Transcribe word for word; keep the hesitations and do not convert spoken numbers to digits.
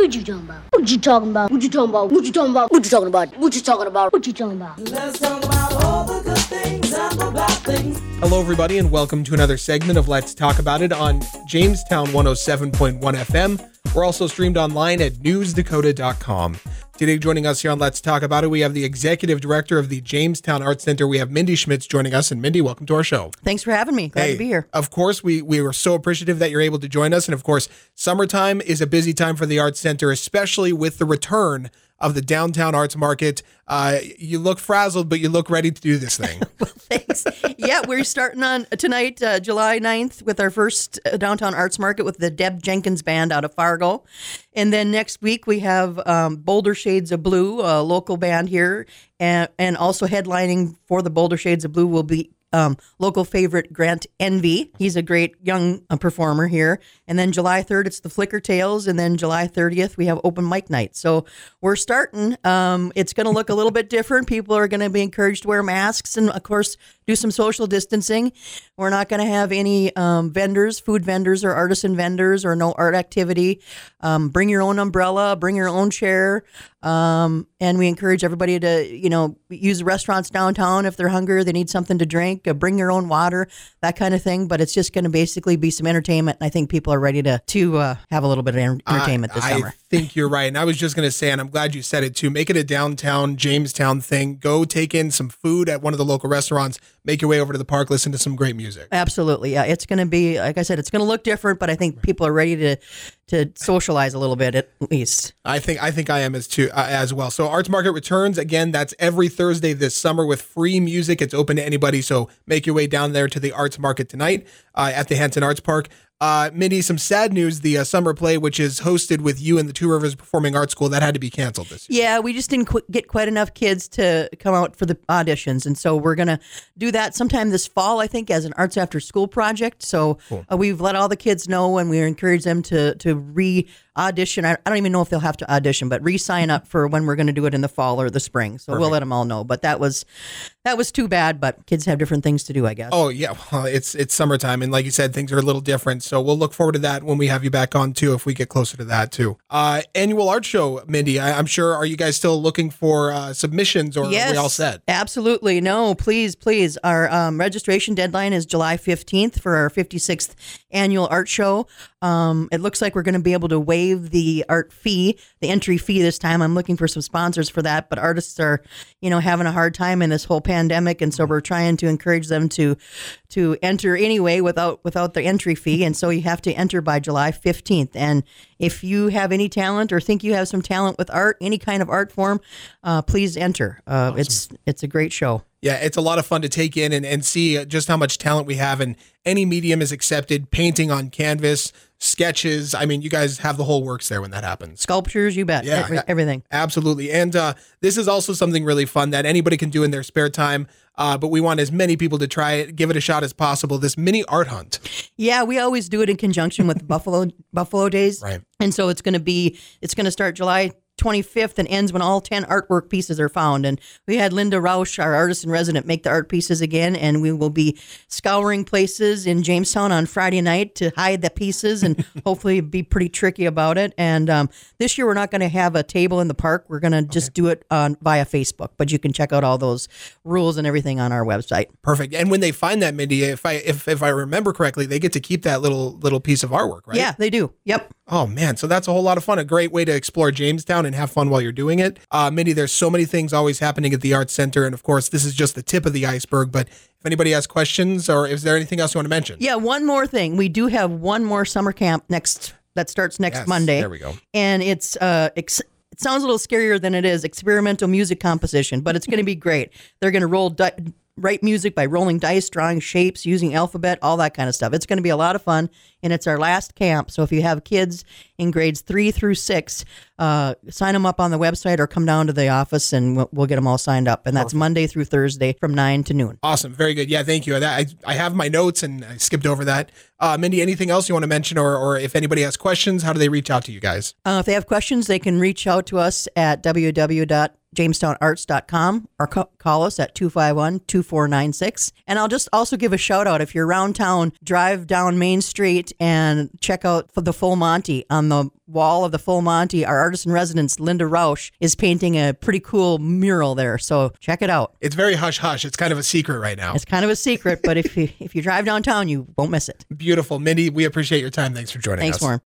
What you talking about? What you talking about? What you talking about? What you talking about? What you talking about? What you talking about? What you talking about? Let's talk about all the good things and the bad things. Hello, everybody, and welcome to another segment of Let's Talk About It on Jamestown one oh seven point one F M. We're also streamed online at news dakota dot com. Today, joining us here on Let's Talk About It, we have the Executive Director of the Jamestown Arts Center. We have Mindy Schmitz joining us. And Mindy, welcome to our show. Thanks for having me. Glad hey, to be here. Of course, we, we were so appreciative that you're able to join us. And of course, summertime is a busy time for the Arts Center, especially with the return of the Downtown Arts Market. Uh, you look frazzled, but you look ready to do this thing. Well, thanks. Yeah, we're starting on tonight, uh, July ninth, with our first uh, Downtown Arts Market with the Deb Jenkins Band out of Fargo. And then next week we have um, Boulder Shades of Blue, a local band here. And, and also headlining for the Boulder Shades of Blue will be Um, local favorite Grant Envy. He's a great young uh, performer here. And then July third, it's the Flicker Tales. And then July thirtieth, we have open mic night. So we're starting. Um, it's going to look a little bit different. People are going to be encouraged to wear masks and, of course, do some social distancing. We're not going to have any um, vendors, food vendors or artisan vendors, or no art activity. Um, bring your own umbrella, bring your own chair. Um, and we encourage everybody to, you know, use the restaurants downtown if they're hungry, they need something to drink, uh, bring your own water, that kind of thing. But it's just going to basically be some entertainment. And I think people are ready to, to uh, have a little bit of entertainment I, this I summer. I think you're right. And I was just going to say, and I'm glad you said it too, make it a downtown Jamestown thing. Go take in some food at one of the local restaurants, make your way over to the park, listen to some great music. Absolutely. Yeah. It's going to be, like I said, it's going to look different, but I think people are ready to, to socialize a little bit at least. I think, I think I am as too, uh, as well. So Arts Market returns again. That's every Thursday this summer with free music. It's open to anybody. So make your way down there to the Arts Market tonight uh, at the Hampton Arts Park. Uh, Mindy, some sad news. The uh, summer play, which is hosted with you and the Two Rivers Performing Arts School, that had to be canceled this year. Yeah, we just didn't qu- get quite enough kids to come out for the auditions. And so we're going to do that sometime this fall, I think, as an Arts After School project. So cool. uh, we've let all the kids know, and we encourage them to, to re-audition. I, I don't even know if they'll have to audition, but re-sign up for when we're going to do it in the fall or the spring. So Perfect. We'll let them all know. But that was that was too bad, but kids have different things to do, I guess. Oh, yeah. Well, it's, it's summertime, and like you said, things are a little different. So we'll look forward to that when we have you back on, too, if we get closer to that, too. Uh, annual art show, Mindy, I, I'm sure, are you guys still looking for uh, submissions, or yes, are we all set? Absolutely. No, please, please. Our um, registration deadline is July fifteenth for our fifty-sixth annual art show. Um, it looks like we're going to be able to waive the art fee, the entry fee this time. I'm looking for some sponsors for that, but artists are, you know, having a hard time in this whole pandemic, and so we're trying to encourage them to to enter anyway without without the entry fee, and so you have to enter by July fifteenth. And if you have any talent or think you have some talent with art, any kind of art form, uh, please enter. Uh, awesome. It's it's a great show. Yeah, it's a lot of fun to take in and, and see just how much talent we have, and any medium is accepted. Painting on canvas, sketches. I mean, you guys have the whole works there when that happens. Sculptures, you bet. Yeah, Every, everything. Absolutely. And uh, this is also something really fun that anybody can do in their spare time. Uh, but we want as many people to try it, give it a shot as possible. This mini art hunt. Yeah, we always do it in conjunction with Buffalo Buffalo Days. Right. And so it's going to be, it's going to start July twenty-fifth and ends when all ten artwork pieces are found. And we had Linda Rausch, our artist in resident, make the art pieces again. And we will be scouring places in Jamestown on Friday night to hide the pieces and hopefully be pretty tricky about it. And um, this year we're not going to have a table in the park. We're going to just okay. do it on via Facebook. But you can check out all those rules and everything on our website. Perfect. And when they find that, Mindy, if I if if I remember correctly, they get to keep that little little piece of artwork, right? Yeah, they do. Yep. Oh, man. So that's a whole lot of fun. A great way to explore Jamestown and have fun while you're doing it. Uh, Mindy, there's so many things always happening at the Arts Center. And of course, this is just the tip of the iceberg. But if anybody has questions, or is there anything else you want to mention? Yeah, one more thing. We do have one more summer camp next that starts next yes, Monday. There we go. And it's uh, ex- it sounds a little scarier than it is. Experimental music composition, but it's going to be great. They're going to roll. Di- write music by rolling dice, drawing shapes, using alphabet, all that kind of stuff. It's going to be a lot of fun, and it's our last camp. So if you have kids in grades three through six, uh, sign them up on the website or come down to the office, and we'll, we'll get them all signed up. And that's Perfect. Monday through Thursday from nine to noon. Awesome. Very good. Yeah, thank you. I, I have my notes, and I skipped over that. Uh, Mindy, anything else you want to mention, or, or if anybody has questions, how do they reach out to you guys? Uh, if they have questions, they can reach out to us at w w w dot jamestown arts dot com or co- call us at two five one, two four nine six. And I'll just also give a shout out. If you're around town, drive down Main Street and check out for the Full Monty. On the wall of the Full Monty, our artist in residence, Linda Rausch, is painting a pretty cool mural there. So check it out. It's very hush hush. It's kind of a secret right now. It's kind of a secret, but if you if you drive downtown, you won't miss it. Beautiful. Mindy, we appreciate your time. Thanks for joining Thanks, us. Warren.